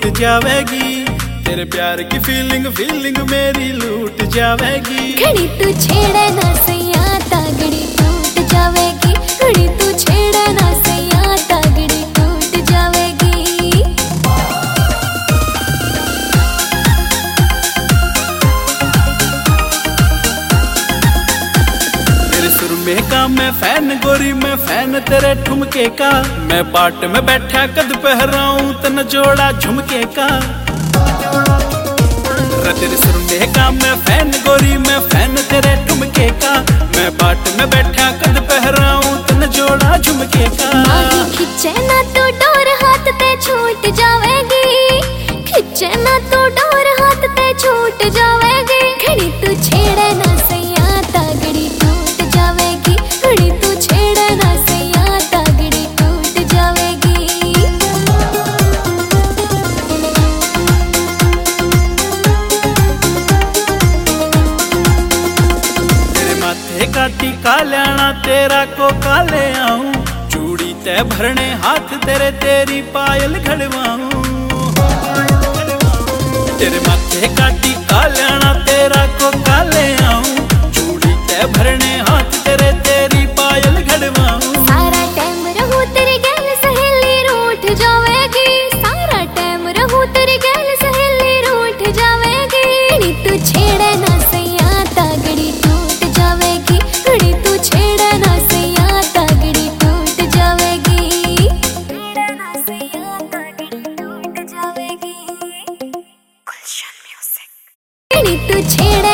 जावेगी। तेरे प्यार की फीलिंग मेरी लूट जावेगी। घड़ी तू छेड़े ना सैया तागड़ी टूट जावेगी। घड़ी तू छेड़े ना सैया तागड़ी टूट जावेगी। तेरे सुरमे का मैं फैन गोरी, मैं फैन तेरे ठुमके का। मैं बाट में बैठा कद पहराऊं तन जोड़ा झुमके का। तेरे सुरमे का मैं फैन गोरी, मैं फैन तेरे ठुमके का। मैं बाट में बैठा कद पहराऊं तन जोड़ा झुमके का। माही खिंचे ना तो डोर हाथ ते छूट जावेगी। खिंचे ना तो डोर हाथ ते छूट जावेगी। घड़ी तू छेड़े ना सैया तागड़ी टूट जावेगी। घड़ी तू छेड़े ना सैया तागड़ी टूट जावेगी। का टीका लेना तेरा को काले आऊं। चूड़ी ते भरने हाथ तेरे तेरी पायल घड़वाऊं। तेरे माथे का टीका लेना तेरा को काले आऊं। चूड़ी ते भरने हाथ तेरे तेरी पायल घड़वाऊं। सारा टाइम रहूं तेरी गैल सहेली रूठ जावेगी। सारा टाइम रहूं तेरी गैल सहेली रूठ जावेगी। घड़ी तू छेड़े ना सैया तागड़ी टूट जावेगी। घड़ी तू छेड़े ना सैया तागड़ी टूट जावेगी। छेड़े ना सैया तागड़ी टूट जावेगी। गुलशन म्यूजिक। घड़ी तू छेड़े